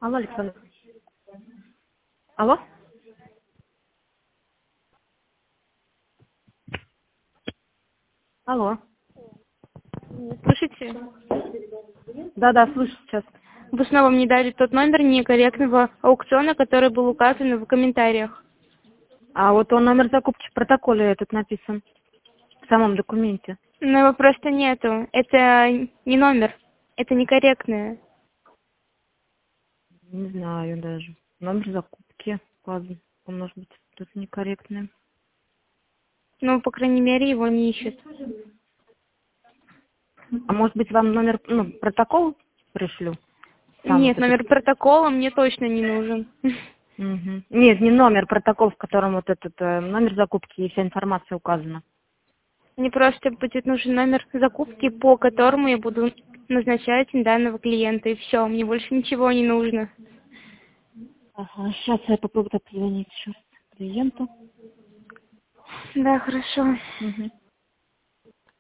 Алло, Александр. Алло? Алло. Слышите? Да, слышу сейчас. Вы снова мне дали тот номер некорректного аукциона, который был указан в комментариях. А вот он номер закупки в протоколе этот написан. В самом документе. Но его просто нету. Это не номер. Это некорректное. Не знаю даже. Номер закупки указан. Он может быть тут некорректный. Ну, по крайней мере, его не ищут. А может быть вам номер, протокол пришлю? Сам Нет, вот этот. номер протокола мне точно не нужен. Мгм. Нет, не номер, протокол, в котором вот этот номер закупки и вся информация указана. Мне просто будет нужен номер закупки, по которому я буду назначать данного клиента, и все. Мне больше ничего не нужно. Ага, сейчас я попробую позвонить еще клиенту. Да, хорошо. Мгм.